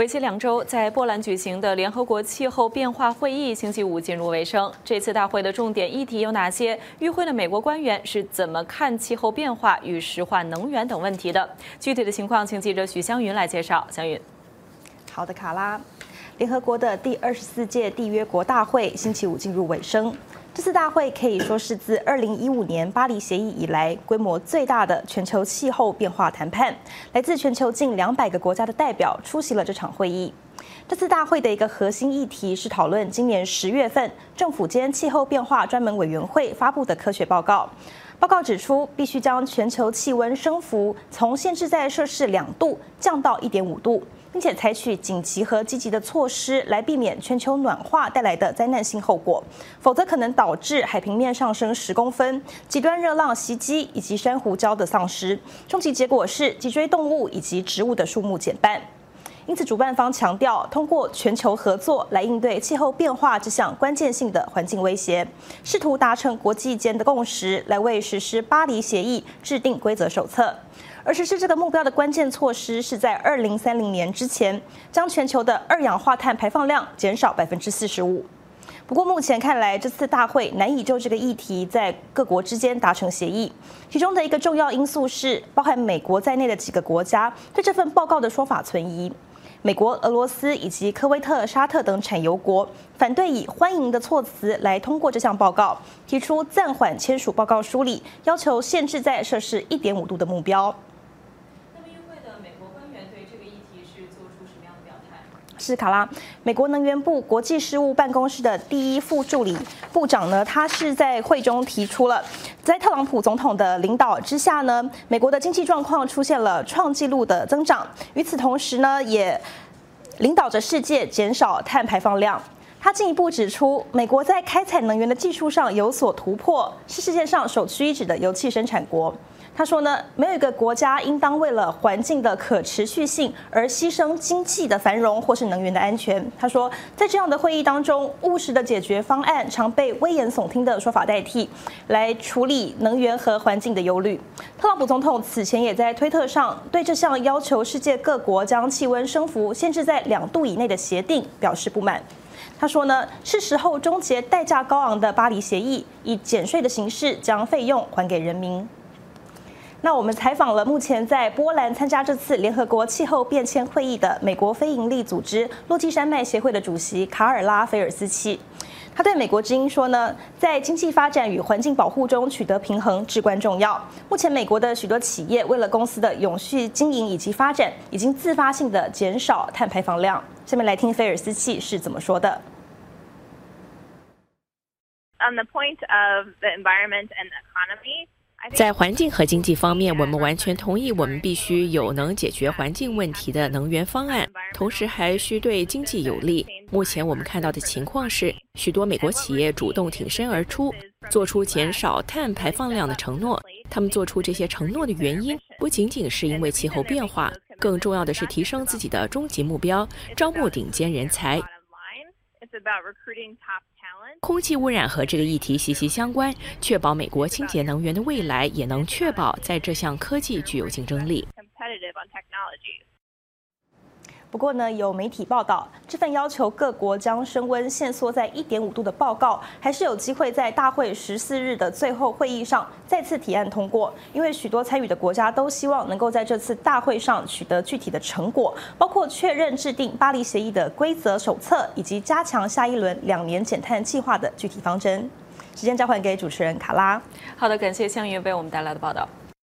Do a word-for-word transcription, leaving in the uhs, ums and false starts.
为期两周，在波兰举行的联合国气候变化会议星期五进入尾声。这次大会的重点议题有哪些？与会的美国官员是怎么看气候变化与石化能源等问题的？具体的情况，请记者许湘云来介绍。湘云， 好的，卡拉。联合国的第二十四届缔约国大会星期五进入尾声。这次大会可以说是自二零一五年巴黎协议以来规模最大的全球气候变化谈判。来自全球近两百个国家的代表出席了这场会议。这次大会的一个核心议题是讨论今年十月份政府间气候变化专门委员会发布的科学报告。报告指出，必须将全球气温升幅从限制在摄氏两度降到一点五度，并且采取紧急和积极的措施来避免全球暖化带来的灾难性后果，否则可能导致海平面上升十公分、极端热浪袭击以及珊瑚礁的丧失。终极结果是脊椎动物以及植物的数目减半。因此，主办方强调，通过全球合作来应对气候变化这项关键性的环境威胁，试图达成国际间的共识，来为实施巴黎协议制定规则手册。而实施这个目标的关键措施是在二零三零年之前，将全球的二氧化碳排放量减少百分之四十五。不过目前看来，这次大会难以就这个议题在各国之间达成协议。其中的一个重要因素是，包含美国在内的几个国家对这份报告的说法存疑。美国、俄罗斯以及科威特、沙特等产油国反对以欢迎的措辞来通过这项报告，提出暂缓签署报告书里要求限制在摄氏一点五度的目标。 那么与会的美国官员对这个议题是做出什么样的表态？ 是卡拉，美国能源部国际事务办公室的第一副助理部长呢，他是在会中提出了，在特朗普总统的领导之下呢，美国的经济状况出现了创纪录的增长，与此同时呢，也领导着世界减少碳排放量。他进一步指出，美国在开采能源的技术上有所突破，是世界上首屈一指的油气生产国。他说呢，没有一个国家应当为了环境的可持续性而牺牲经济的繁荣或是能源的安全。他说，在这样的会议当中，务实的解决方案常被危言耸听的说法代替，来处理能源和环境的忧虑。特朗普总统此前也在推特上对这项要求世界各国将气温升幅限制在两度以内的协定表示不满。他说呢，是时候终结代价高昂的巴黎协议，以减税的形式将费用还给人民。那我们采访了目前在波兰参加这次联合国气候变迁会议的美国非营利组织落基山脉协会的主席卡尔拉菲尔斯契。他对美国之音说呢，在经济发展与环境保护中取得平衡至关重要。目前美国的许多企业为了公司的永续经营以及发展，已经自发性的减少碳排放量。下面来听菲尔斯契是怎么说的。 On the point of the environment and the economy, 在环境和经济方面，我们完全同意，我们必须有能解决环境问题的能源方案，同时还需对经济有利。目前我们看到的情况是，许多美国企业主动挺身而出，做出减少碳排放量的承诺。他们做出这些承诺的原因，不仅仅是因为气候变化，更重要的是提升自己的终极目标，招募顶尖人才。空气污染和这个议题息息相关，确保美国清洁能源的未来，也能确保在这项科技具有竞争力。 不过呢，有媒体报道，这份要求各国将升温限缩在一点五度的报告，还是有机会在大会十四日的最后会议上再次提案通过。因为许多参与的国家都希望能够在这次大会上取得具体的成果，包括确认制定巴黎协议的规则手册，以及加强下一轮两年减碳计划的具体方针。时间交还给主持人卡拉。 好的，感谢湘云为我们带来的报道。